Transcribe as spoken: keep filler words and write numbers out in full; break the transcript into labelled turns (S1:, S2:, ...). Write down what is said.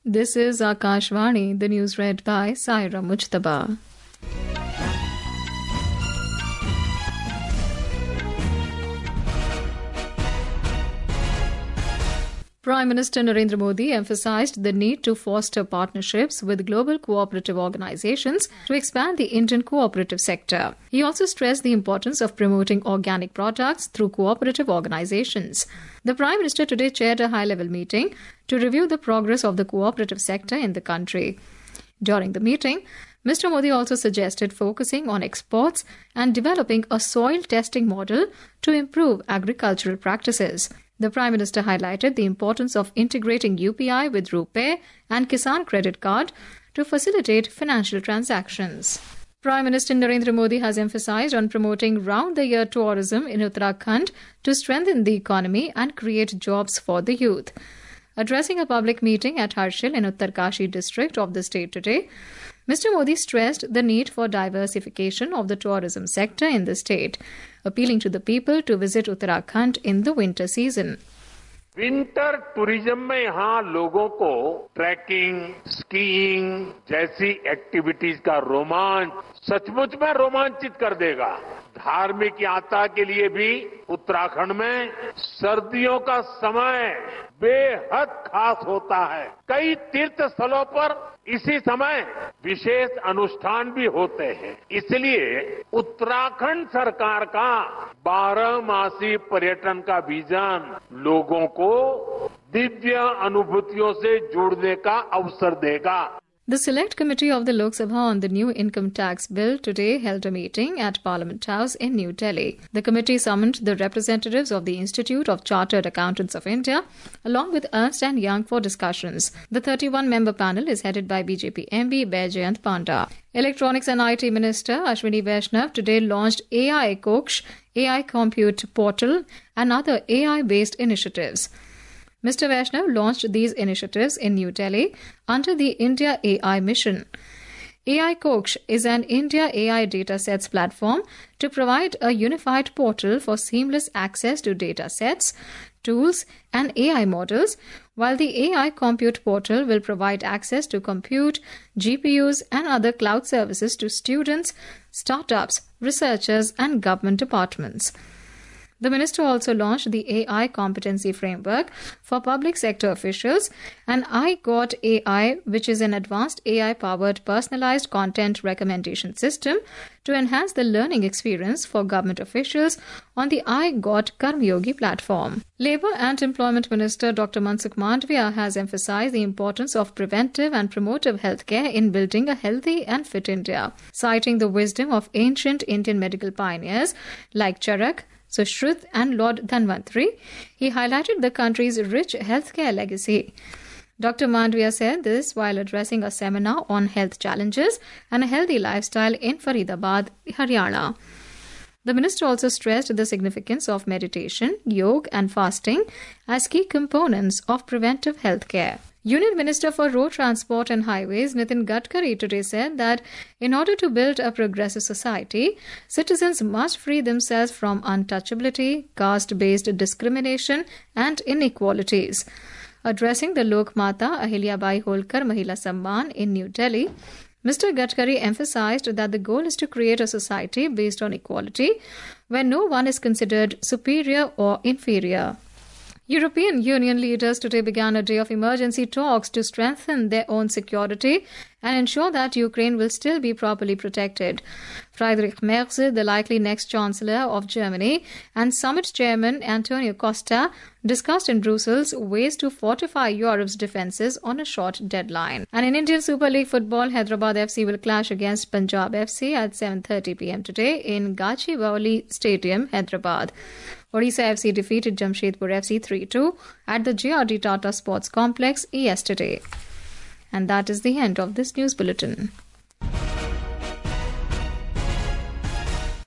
S1: This is Akashvani, the news read by Saira Mujtaba. Prime Minister Narendra Modi emphasized the need to foster partnerships with global cooperative organizations to expand the Indian cooperative sector. He also stressed the importance of promoting organic products through cooperative organizations. The Prime Minister today chaired a high-level meeting to review the progress of the cooperative sector in the country. During the meeting, Mister Modi also suggested focusing on exports and developing a soil testing model to improve agricultural practices. The Prime Minister highlighted the importance of integrating U P I with RuPay and Kisan Credit Card to facilitate financial transactions. Prime Minister Narendra Modi has emphasized on promoting round-the-year tourism in Uttarakhand to strengthen the economy and create jobs for the youth. Addressing a public meeting at Harshil in Uttarkashi district of the state today, Mister Modi stressed the need for diversification of the tourism sector in the state, appealing to the people to visit Uttarakhand in the winter season.
S2: Winter tourism में यहाँ लोगों को trekking, skiing जैसी activities का रोमांच सचमुच में रोमांचित कर देगा। धार्मिक यात्रा के लिए भी उत्तराखंड में सर्दियों का समय बेहद खास होता है। कई तीर्थ स्थलों पर इसी समय विशेष अनुष्ठान भी होते हैं। इसलिए उत्तराखंड सरकार का बारहमासी पर्यटन का विजन लोगों को दिव्य अनुभूतियों से जुड़ने का अवसर देगा।
S1: The Select Committee of the Lok Sabha on the new income tax bill today held a meeting at Parliament House in New Delhi. The committee summoned the representatives of the Institute of Chartered Accountants of India along with Ernst and Young for discussions. The thirty-one member panel is headed by B J P M P Baijayant Panda. Electronics and I T Minister Ashwini Vaishnav today launched A I Koksh, A I Compute Portal and other A I-based initiatives. Mister Vaishnav launched these initiatives in New Delhi under the India A I mission. A I Koksh is an India A I datasets platform to provide a unified portal for seamless access to datasets, tools, and A I models, while the A I Compute Portal will provide access to compute, G P Us, and other cloud services to students, startups, researchers, and government departments. The minister also launched the A I Competency Framework for public sector officials and I Got A I, which is an advanced A I-powered personalized content recommendation system to enhance the learning experience for government officials on the I Got Karmyogi platform. Labour and Employment Minister Doctor Mansukh Mandavia has emphasized the importance of preventive and promotive healthcare in building a healthy and fit India, citing the wisdom of ancient Indian medical pioneers like Charak, Sushruth and Lord Dhanvantri. He highlighted the country's rich healthcare legacy. Doctor Mandavia said this while addressing a seminar on health challenges and a healthy lifestyle in Faridabad, Haryana. The minister also stressed the significance of meditation, yoga and fasting as key components of preventive healthcare. Union Minister for Road Transport and Highways Nitin Gadkari today said that in order to build a progressive society, citizens must free themselves from untouchability, caste-based discrimination and inequalities. Addressing the Lok Mata Ahilyabai Holkar Mahila Samman in New Delhi, Mister Gadkari emphasized that the goal is to create a society based on equality, where no one is considered superior or inferior. European Union leaders today began a day of emergency talks to strengthen their own security and ensure that Ukraine will still be properly protected. Friedrich Merz, the likely next Chancellor of Germany, and Summit Chairman Antonio Costa discussed in Brussels ways to fortify Europe's defences on a short deadline. And in Indian Super League football, Hyderabad F C will clash against Punjab F C at seven thirty p m today in Gachibowli Stadium, Hyderabad. Odisha F C defeated Jamshedpur F C three two at the J R D Tata Sports Complex yesterday. And that is the end of this news bulletin.